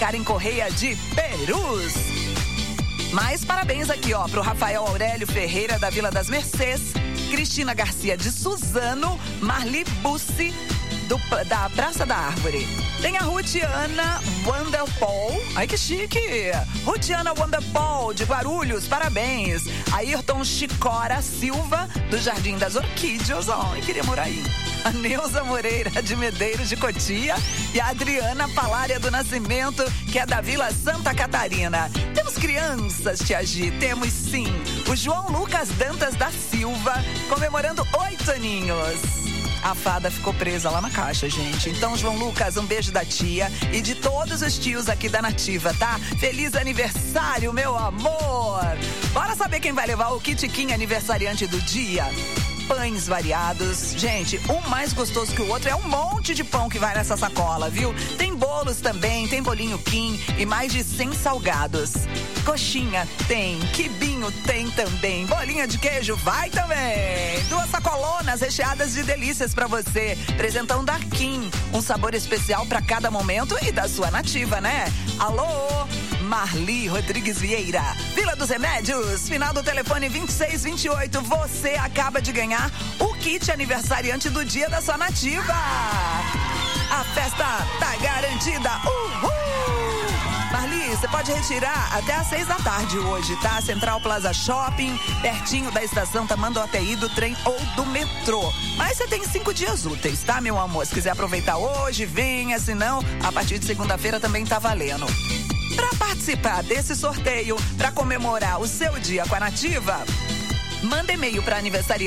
Karen Correia de Perus. Mais parabéns aqui, ó, pro Rafael Aurélio Ferreira da Vila das Mercês, Cristina Garcia de Suzano, Marli Bussi da Praça da Árvore. Tem a Rutiana Wanderpol, ai que chique, Rutiana Wanderpol de Guarulhos, parabéns. Ayrton Chicora Silva do Jardim das Orquídeas, ó, eu queria morar aí. A Neuza Moreira de Medeiros de Cotia e a Adriana Palária do Nascimento, que é da Vila Santa Catarina. Temos crianças, Tia Gi, temos sim. O João Lucas Dantas da Silva, comemorando 8 aninhos. A fada ficou presa lá na caixa, gente. Então, João Lucas, um beijo da tia e de todos os tios aqui da Nativa, tá? Feliz aniversário, meu amor! Bora saber quem vai levar o Kit Kim aniversariante do dia? Pães variados. Gente, um mais gostoso que o outro, é um monte de pão que vai nessa sacola, viu? Tem bolos também, tem bolinho Kim e mais de 100 salgados. Coxinha tem, quibinho tem também, bolinha de queijo vai também. 2 sacolonas recheadas de delícias pra você. Presentão da Kim, um sabor especial pra cada momento e da sua Nativa, né? Alô, Marli Rodrigues Vieira, Vila dos Remédios, final do telefone 2628. Você acaba de ganhar o kit aniversariante do dia da sua Nativa. A festa tá garantida. Uhul! Marli, você pode retirar até às 6 da tarde hoje, tá? Central Plaza Shopping, pertinho da estação Tamanduateí, do trem ou do metrô. Mas você tem 5 dias úteis, tá, meu amor? Se quiser aproveitar hoje, venha, senão, a partir de segunda-feira também tá valendo. Para participar desse sorteio, para comemorar o seu dia com a Nativa, manda e-mail para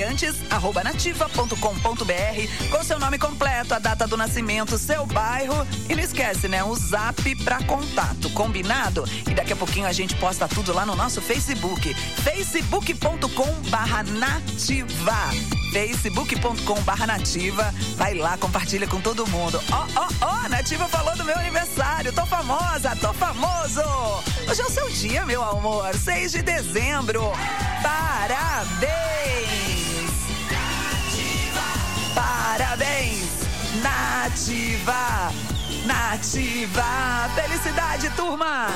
aniversariantes@nativa.com.br com seu nome completo, a data do nascimento, seu bairro e não esquece, né? O zap para contato, combinado? E daqui a pouquinho a gente posta tudo lá no nosso Facebook, facebook.com/nativa. facebook.com/nativa. Vai lá, compartilha com todo mundo. Ó, Nativa falou do meu aniversário. Tô famosa, tô famoso. Hoje é o seu dia, meu amor. 6 de dezembro. Parabéns. Parabéns, Nativa. Nativa. Felicidade, turma.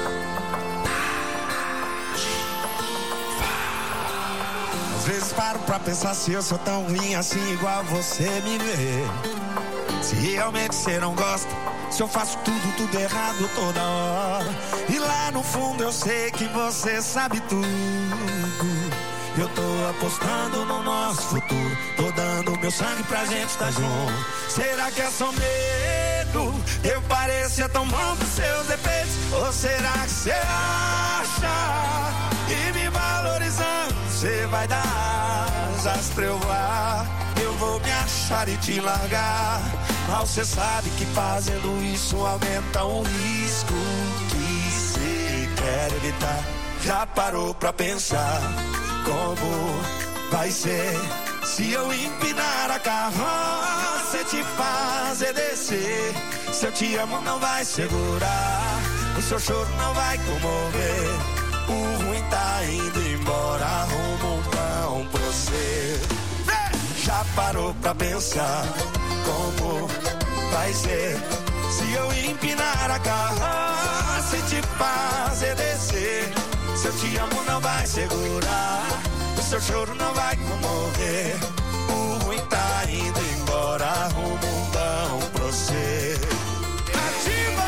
Às vezes paro pra pensar se eu sou tão ruim assim, igual você me vê. Se realmente você não gosta, se eu faço tudo errado toda hora. E lá no fundo eu sei que você sabe tudo. Eu tô apostando no nosso futuro, tô dando meu sangue pra gente estar junto. Será que é só medo? Eu parecia tão bom pros seus defeitos. Ou será que você acha que me valorizando você vai dar asas pra eu voar? Eu vou me achar e te largar. Mal cê sabe que fazendo isso aumenta o risco que cê quer evitar. Já parou pra pensar como vai ser se eu empinar a carroça e te fazer descer? Se eu te amo não vai segurar, o seu choro não vai comover. O ruim tá indo embora, arruma um pão pra você. Já parou pra pensar como vai ser se eu empinar a carroça e te fazer descer? Se eu te amo não vai segurar, o seu choro não vai comover. O ruim tá indo embora, arruma um pão pra você. Ativa!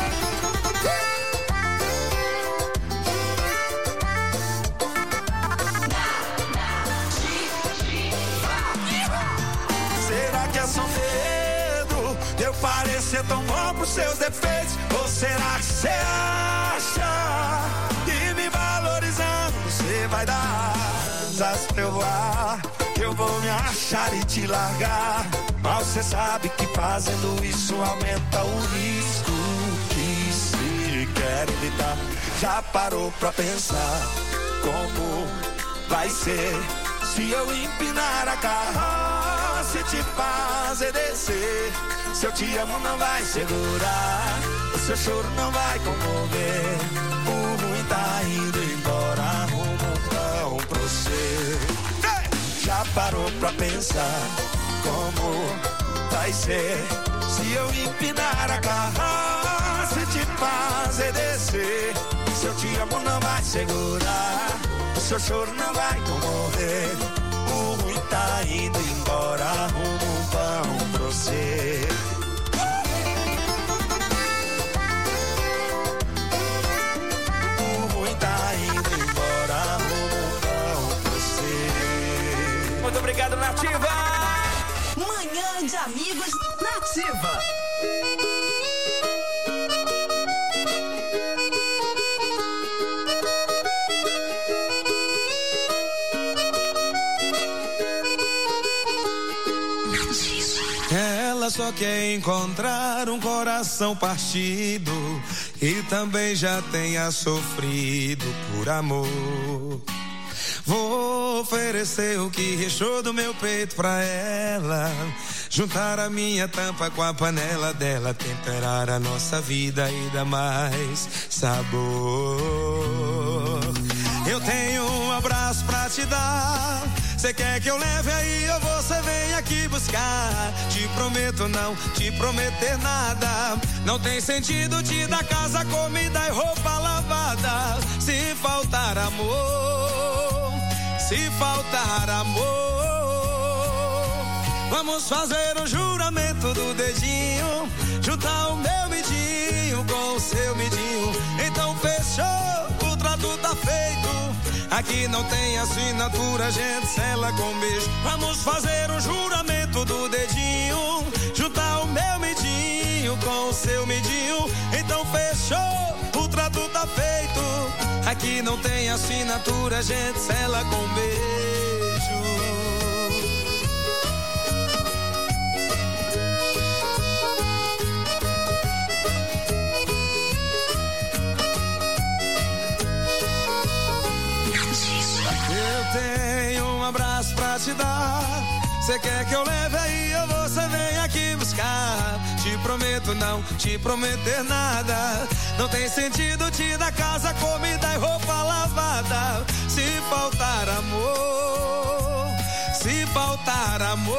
Será que é só medo de eu parecer tão bom pros seus defeitos? Ou será que você acha que me valorizando você vai dar asas pra eu voar? Que eu vou me achar e te largar. Mal cê sabe que fazendo isso aumenta o risco que se quer evitar. Já parou pra pensar como vai ser se eu empinar a carroça e te fazer descer? Se eu te amo não vai segurar, o seu choro não vai comover. O ruim tá indo embora, arruma um pão pra você. Já parou pra pensar como vai ser se eu empinar a carroça fácil te fazer descer. Seu te amo não vai segurar, o seu choro não vai comover. O ruim tá indo embora, arruma um pão pra você. O ruim tá indo embora, arruma um pão pra você. Muito obrigado, Nativa! Manhã de Amigos Nativa. Ela só quer encontrar um coração partido e também já tenha sofrido por amor. Vou oferecer o que restou do meu peito pra ela, juntar a minha tampa com a panela dela, temperar a nossa vida e dar mais sabor. Eu tenho um abraço pra te dar, cê quer que eu leve aí ou você vem aqui buscar? Te prometo não te prometer nada, não tem sentido te dar casa, comida e roupa lavada. Se faltar amor, se faltar amor, vamos fazer um juramento do dedinho, juntar o meu midinho com o seu midinho. Então fechou, o trato tá feito. Aqui não tem assinatura, a gente sela com beijo. Vamos fazer um juramento do dedinho, juntar o meu midinho com o seu midinho. Então fechou, o trato tá feito. Aqui não tem assinatura, a gente sela com beijo. Eu tenho um abraço pra te dar, cê quer que eu leve aí ou você vem aqui buscar? Te prometo não te prometer nada, não tem sentido te dar casa, comida e roupa lavada. Se faltar amor, se faltar amor,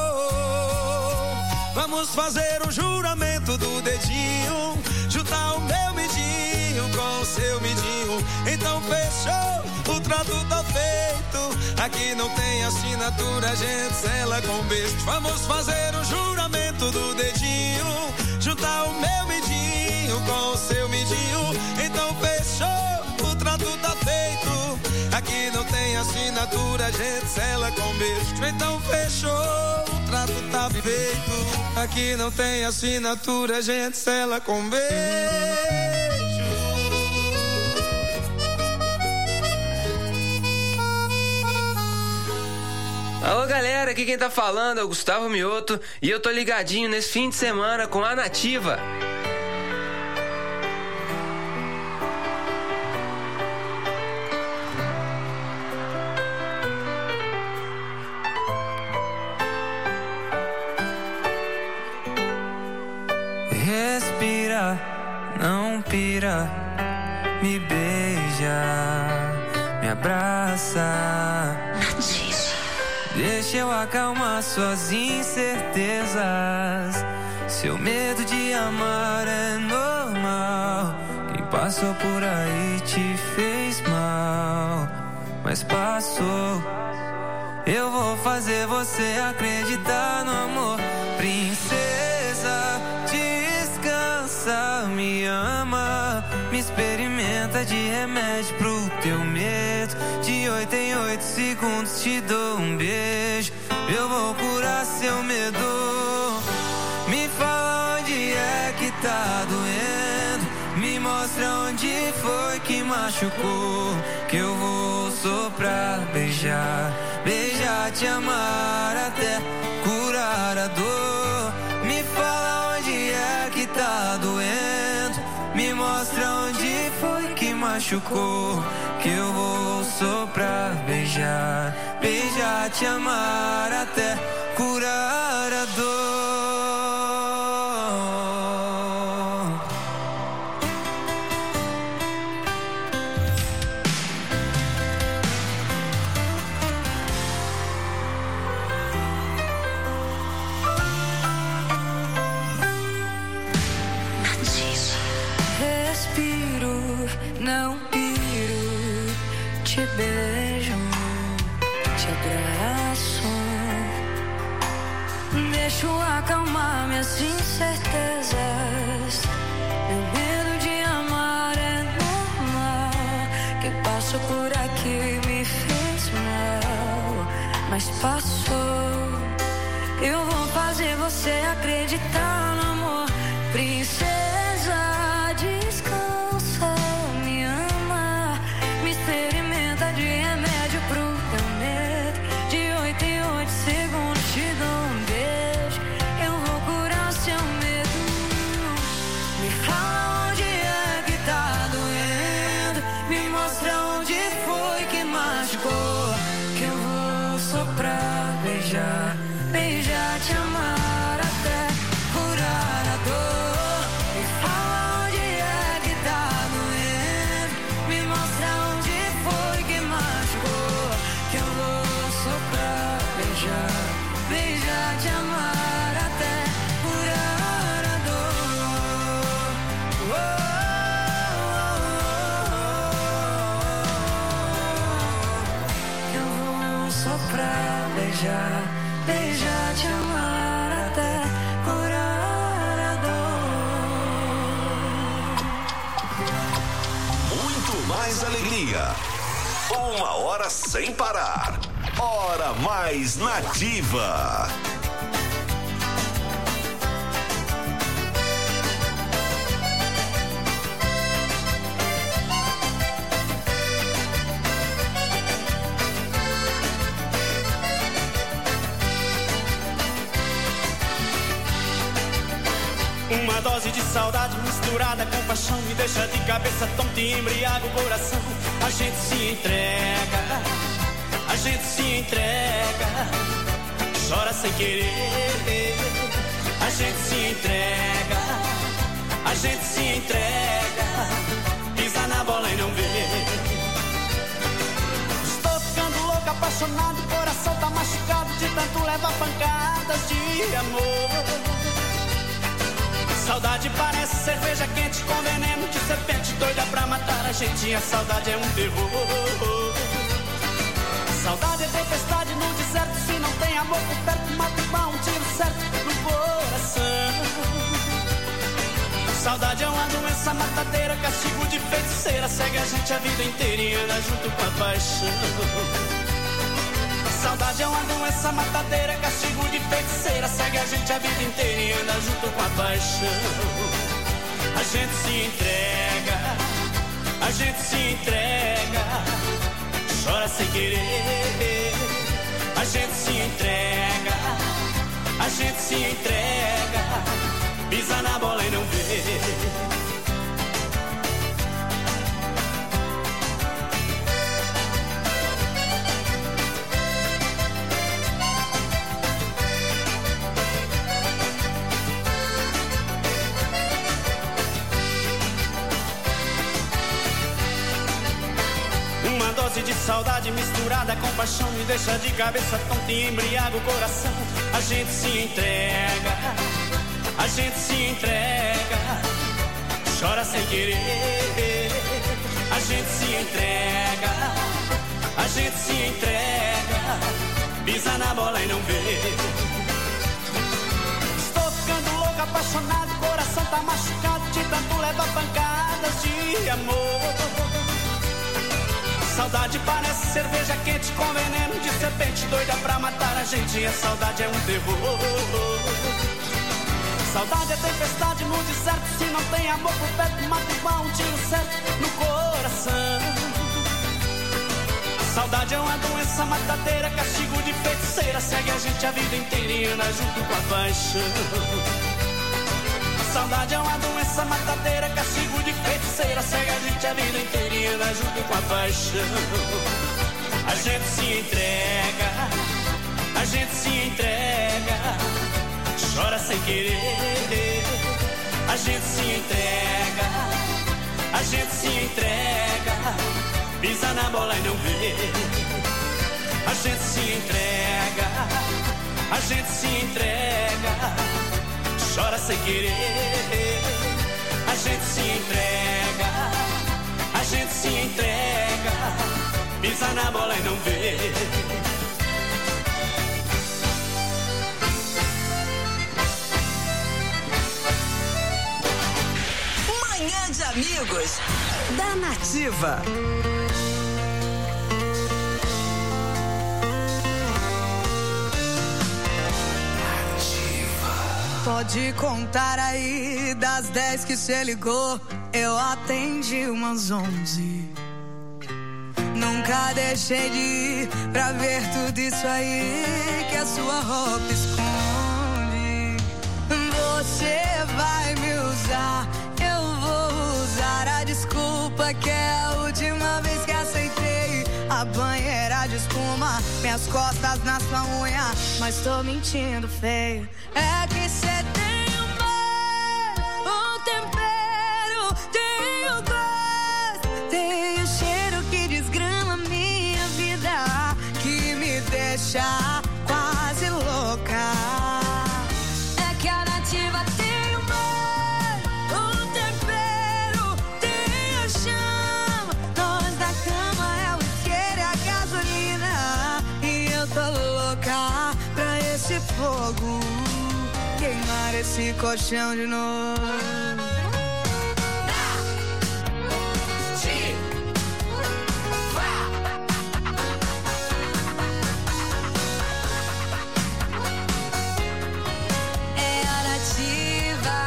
vamos fazer um juramento do dedinho, juntar o meu midinho com o seu midinho. Então fechou, o trato tá feito. Aqui não tem assinatura, a gente sela com beijo. Vamos fazer um juramento do dedinho, juntar o meu midinho com o seu midinho. Então fechou, o trato tá feito. Aqui não tem assinatura, a gente sela com beijo. Então fechou, o trato tá feito. Aqui não tem assinatura, a gente sela com beijo. Alô galera, aqui quem tá falando é o Gustavo Mioto e eu tô ligadinho nesse fim de semana com a Nativa. Respira, não pira, me beija, me abraça. Deixa eu acalmar suas incertezas. Seu medo de amar é normal. Quem passou por aí te fez mal, mas passou. Eu vou fazer você acreditar no amor. Princesa, descansa, me ama, me experimenta de remédio pro teu medo. De 8 em 8 segundos te dou um beijo. Eu vou curar seu medo. Me fala onde é que tá doendo, me mostra onde foi que machucou, que eu vou soprar, beijar, beijar, te amar até curar a dor. Me fala onde é que tá doendo, me mostra onde foi que machucou, que eu vou soprar, beijar, beijar, te amar até curar a dor. Não piro, te beijo, te abraço, deixo acalmar minhas incertezas. Meu medo de amar é normal. Quem passou por aqui me fez mal, mas passou. Eu vou fazer você acreditar no amor. Princesa, descansa, me ama, me experimenta de remédio pro teu medo. De 8 em 8 segundos te dou um beijo. Eu vou curar seu medo. Me fala onde é que tá doendo, me mostra onde foi que machucou, que eu vou soprar, beijar, beijar, te amar até curar a dor. Me fala onde é que tá doendo, me mostra onde foi que machucou, que eu vou soprar, beijar, beijar, te amar até curar a dor. Eu vou soprar, beijar, beijar, te amar até curar a dor. Muito mais alegria. 1 hora sem parar. Hora mais nativa. Uma dose de saudade misturada com paixão me deixa de cabeça tonta e embriaga o coração. A gente se entrega, a gente se entrega, chora sem querer. A gente se entrega, a gente se entrega, pisa na bola e não vê. Estou ficando louco, apaixonado, o coração tá machucado de tanto levar pancadas de amor. Saudade parece cerveja quente com veneno de serpente, doida pra matar a gente. E a saudade é um terror. Saudade é tempestade no deserto, se não tem amor por perto, mata igual um tiro certo no coração. Saudade é uma doença matadeira, castigo de feiticeira, segue a gente a vida inteira e anda junto com a paixão. Saudade é uma doença matadeira, castigo de feiticeira, segue a gente a vida inteira e anda junto com a paixão. A gente se entrega, a gente se entrega, chora sem querer. A gente se entrega, a gente se entrega, pisa na bola e não vê. De saudade misturada com paixão me deixa de cabeça tonta e embriaga o coração. A gente se entrega, a gente se entrega, chora sem querer. A gente se entrega, a gente se entrega, pisa na bola e não vê. Estou ficando louco, apaixonado, o coração tá machucado de tanto levar pancadas de amor. Saudade parece cerveja quente com veneno de serpente, doida pra matar a gente. E a saudade é um terror. Saudade é tempestade no deserto, se não tem amor por perto, mata igual um tiro certo no coração. Saudade é uma doença matadeira, castigo de feiticeira, segue a gente a vida inteira e anda junto com a paixão. Saudade é uma doença matadeira, castigo de feiticeira, segue a gente a vida inteira e anda junto com a paixão. A gente se entrega, a gente se entrega, chora sem querer. A gente se entrega, a gente se entrega, pisa na bola e não vê. A gente se entrega, a gente se entrega, chora sem querer. A gente se entrega, a gente pisa na bola e não vê. Manhã de Amigos da Nativa. Pode contar aí, das 10 que cê ligou, eu atendi umas 11. Nunca deixei de ir pra ver tudo isso aí que a sua roupa esconde. Você vai me usar, eu vou usar a desculpa que é a última vez que aceitei. A banheira de espuma, minhas costas na sua unha, mas tô mentindo feio. É que cê tem um tempero, tem o gosto, tem o cheiro que desgrama minha vida, que me deixa quase louca. É que a Nativa tem um tempero, tem a chama, nós da cama é o isqueiro e a gasolina, e eu tô louca pra esse fogo queimar esse colchão de novo. É a Nativa.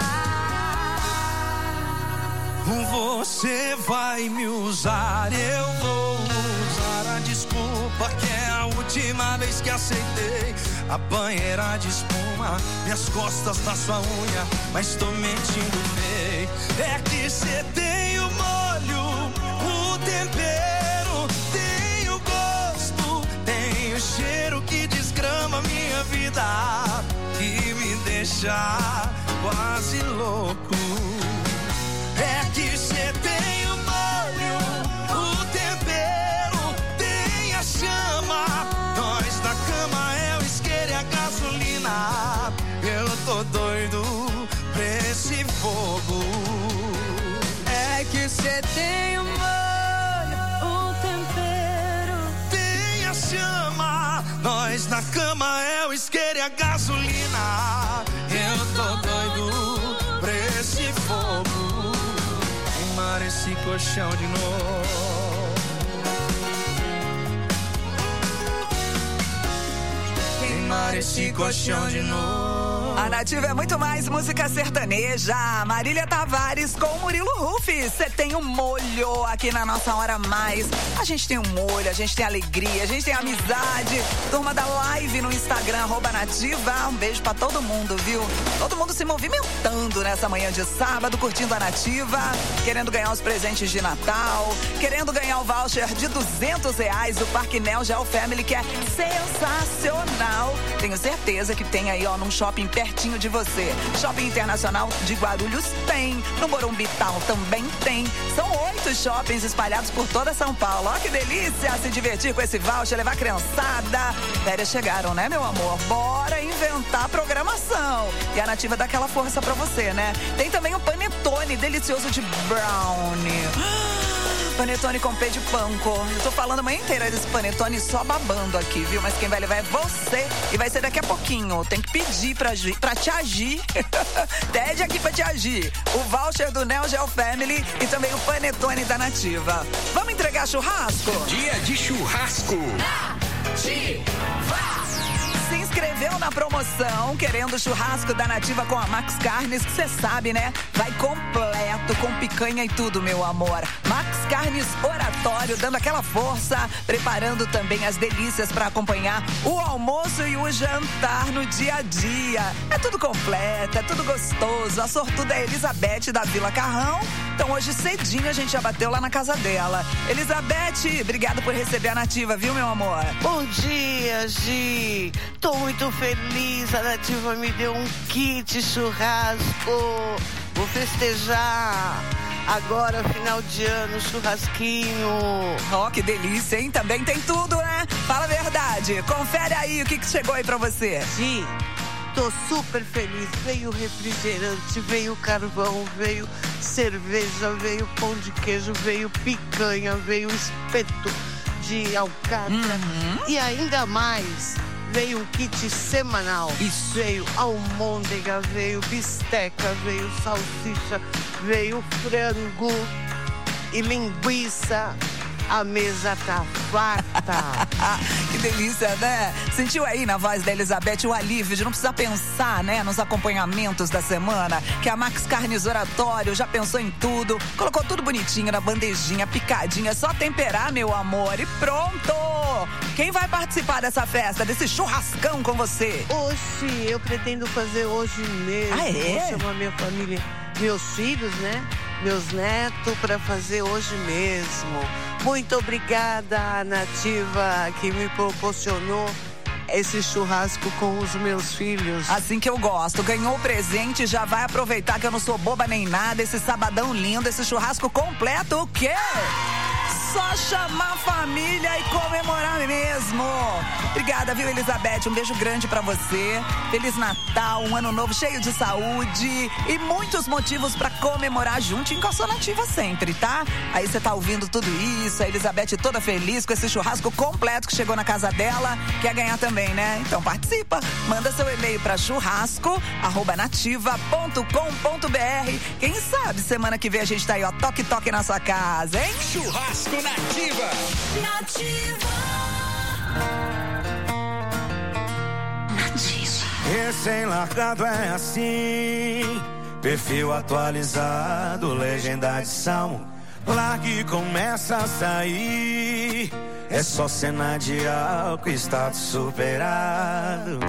Você vai me usar, eu vou usar a desculpa que é a última vez que aceitei. A banheira de espuma, minhas costas na sua unha, mas tô mentindo feio. É que cê tem o molho, o tempero, tem o gosto, tem o cheiro que desgrama minha vida, que me deixa quase louco. É que cê tem o molho, o tempero, tem a chama, nós da cama é o isqueiro e a gasolina. Eu tô doido pra esse fogo. É que cê tem o molho, o tempero, tem a chama, nós da cama é o isqueiro e a gasolina. Eu tô doido pra esse fogo, queimar esse colchão de novo. Queimar esse colchão de novo. A Nativa é muito mais música sertaneja. Marília Tavares com Murilo Ruffi. Você tem um molho aqui na nossa Hora Mais. A gente tem um molho, a gente tem alegria, a gente tem amizade. Turma da live no Instagram, @Nativa. Um beijo pra todo mundo, viu? Todo mundo se movimentando nessa manhã de sábado, curtindo a Nativa, querendo ganhar os presentes de Natal, querendo ganhar o voucher de R$200 do Parque Neo Geo Family, que é sensacional. Tenho certeza que tem aí, ó, num shopping pertinho de você. Shopping Internacional de Guarulhos tem, no Morumbi Town também tem. São 8 shoppings espalhados por toda São Paulo. Ó que delícia se divertir com esse voucher, levar a criançada. Férias chegaram, né, meu amor? Bora inventar programação. E a Nativa dá aquela força pra você, né? Tem também o panetone delicioso de brownie. Panetone com pé de panko. Eu tô falando a manhã inteira desse panetone só babando aqui, viu? Mas quem vai levar é você. E vai ser daqui a pouquinho. Tem que pedir pra te agir. Pede aqui pra te agir. O voucher do Neo Geo Family e também o panetone da Nativa. Vamos entregar churrasco? Dia de churrasco. Se inscreveu na promoção, querendo churrasco da Nativa com a Max Carnes, que você sabe, né? Vai completo, com picanha e tudo, meu amor. Max Carnes Oratório, dando aquela força, preparando também as delícias para acompanhar o almoço e o jantar no dia a dia. É tudo completo, é tudo gostoso. A sortuda é a Elizabeth da Vila Carrão. Então hoje cedinho a gente já bateu lá na casa dela. Elizabeth, obrigada por receber a Nativa, viu, meu amor? Bom dia, Gi. Tô muito feliz, a Nativa me deu um kit churrasco. Vou festejar agora, final de ano, churrasquinho. Ó, que delícia, hein? Também tem tudo, né? Fala a verdade. Confere aí o que chegou aí pra você. Gi, tô super feliz. Veio refrigerante, veio carvão, veio cerveja, veio pão de queijo, veio picanha, veio espeto de alcatra. E ainda mais, veio um kit semanal. Isso. Veio almôndega, veio bisteca, veio salsicha, veio frango e linguiça. A mesa tá farta. Que delícia, né? Sentiu aí na voz da Elizabeth o alívio de não precisar pensar, né, nos acompanhamentos da semana? Que a Max Carnes Oratório já pensou em tudo, colocou tudo bonitinho na bandejinha, picadinha, só temperar, meu amor, e pronto! Quem vai participar dessa festa, desse churrascão com você? Hoje, eu pretendo fazer hoje mesmo. Ah, é? Vou chamar minha família, meus filhos, né? Meus netos, para fazer hoje mesmo. Muito obrigada, Nativa, que me proporcionou esse churrasco com os meus filhos. Assim que eu gosto. Ganhou o presente, já vai aproveitar que eu não sou boba nem nada. Esse sabadão lindo, esse churrasco completo, o quê? Só chamar a família e comemorar mesmo. Obrigada, viu, Elizabeth? Um beijo grande pra você. Feliz Natal, um ano novo cheio de saúde e muitos motivos pra comemorar juntinho com a sua Nativa sempre, tá? Aí você tá ouvindo tudo isso, a Elizabeth toda feliz com esse churrasco completo que chegou na casa dela. Quer ganhar também, né? Então participa. Manda seu e-mail pra churrasco@nativa.com.br. Quem sabe semana que vem a gente tá aí, ó, toque na sua casa, hein? Churrasco Nativa. Recém-largado é assim, perfil atualizado, legenda de salmo. Largue e começa a sair, é só cena de álcool, status superado.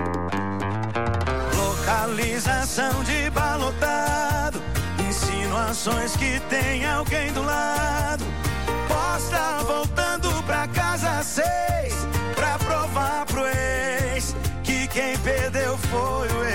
Localização de balotado, insinuações que tem alguém do lado. Posta voltando pra casa 6, pra provar pro ex que quem perdeu foi o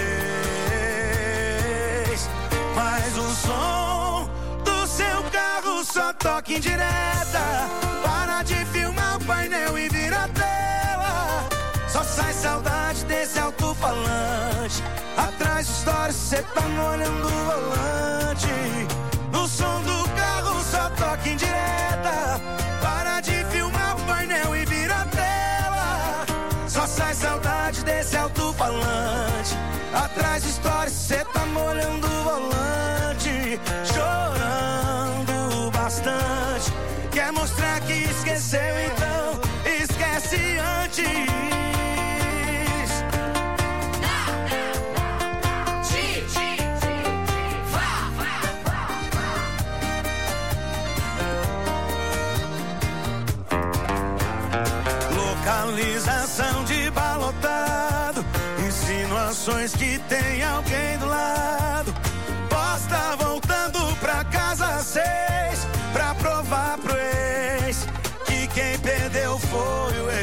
ex. Mas o som do seu carro só toca em direta. Para de filmar o painel e vira a tela. Só sai saudade desse alto-falante. Atrás de histórias cê tá molhando o volante. O som do carro só toca em direta. Para de filmar o painel e vira a tela. Só sai saudade desse alto-falante. Atrás de histórias cê tá molhando o volante. Chorando bastante. Quer mostrar que esqueceu, então esquece antes. Localização de balotado, insinuações que tem alguém do lado. Posta voltando pra casa 6, pra provar pro ex que quem perdeu foi o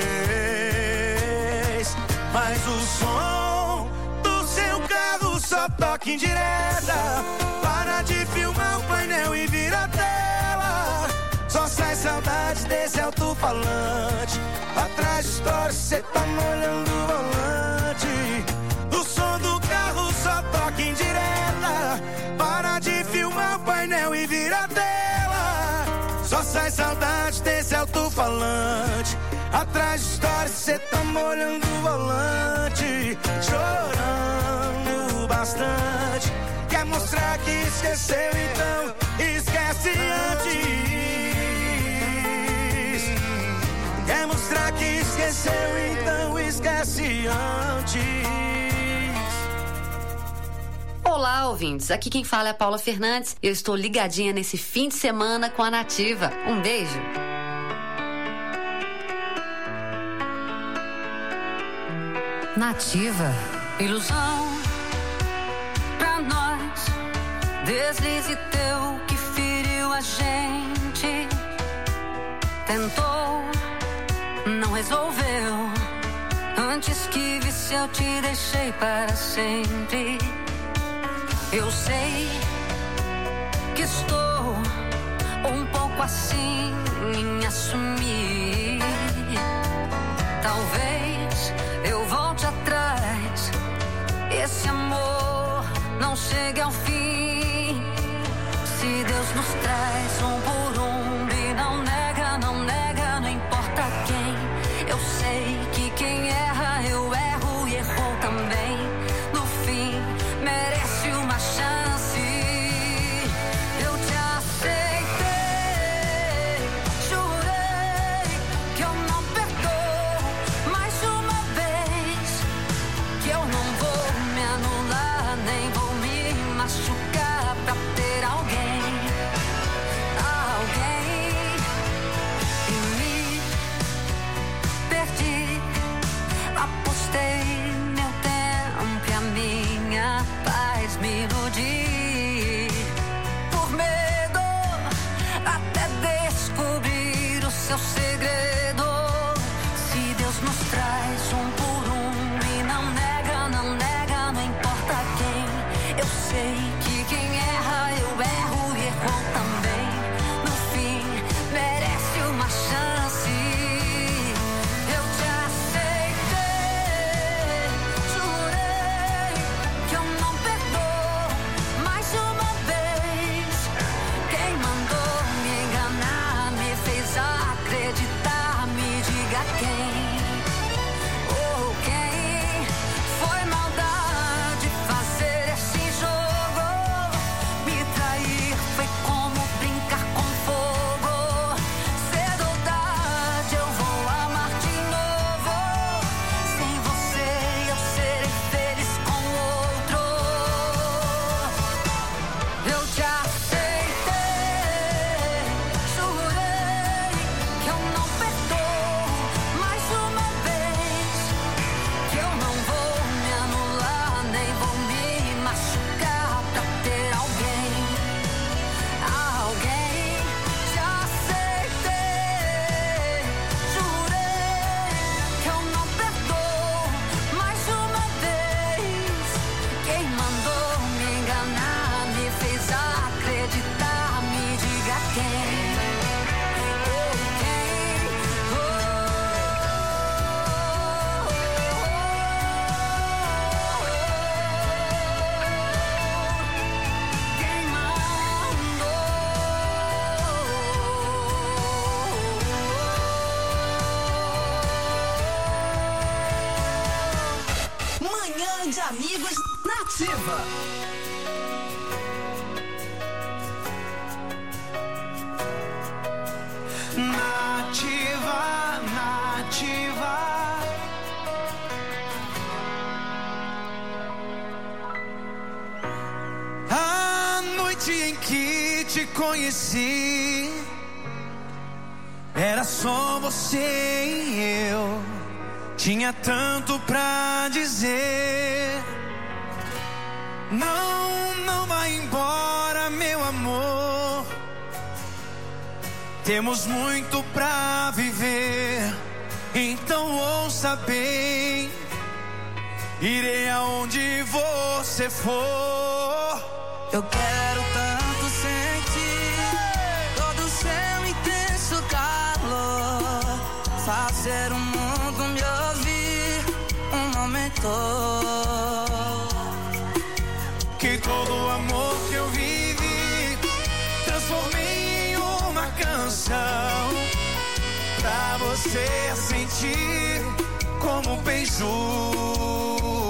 ex. Mas o som do seu carro só toca em direta. Para de filmar o painel e vira a tela. Só sai saudade desse alto-falante. Atrás de histórias cê tá molhando o volante. O som do carro só toca em direta. Para de filmar o painel e vira a tela. Só sai saudade desse alto-falante. Atrás de histórias cê tá molhando o volante. Chorando bastante. Quer mostrar que esqueceu, então esquece antes. Quer mostrar que esqueceu, então esquece antes. Olá, ouvintes. Aqui quem fala é a Paula Fernandes. Eu estou ligadinha nesse fim de semana com a Nativa. Um beijo. Nativa. Ilusão pra nós. Deslize teu que feriu a gente. Tentou, não resolveu. Antes que visse eu te deixei para sempre. Eu sei que estou um pouco assim em assumir. Talvez eu volte atrás. Esse amor não chegue ao fim. Se Deus nos traz um por um e não nega, não importa seu segredo. Se Deus nos traz um por um e não nega, não nega, não importa quem. Eu sei que quem erra, eu erro e errou também. No fim, merece uma chance. Eu te aceitei, jurei que eu não perdoo mais uma vez. Quem mandou me enganar, me fez acreditar, me diga quem. Ou quem foi maldade fazer esse jogo. Me trair foi como brincar com fogo. Cedo ou tarde eu vou amar de novo. Sem você eu serei feliz com outro. Eu te aceitei, jurei que eu não perdoo mais uma vez. Que eu não vou me anular, nem vou me machucar pra ter alguém. Alguém. Te aceitei, jurei que eu não perdoo mais uma vez. Quem mandou me enganar, me fez acreditar, me diga quem. Ou quem. Quem mandou? Manhã de Amigos Nativa. Nativa, nativa. A noite em que te conheci era só você e eu. Tinha tanto pra dizer. Não, não vai embora, meu amor. Temos muito pra viver. Então ouça bem. Irei aonde você for. Eu quero tanto sentir todo o seu intenso calor. Fazer o mundo me ouvir um momento. Que todo o amor que eu vivi transformei em uma canção. Pra você sentir como um beiju.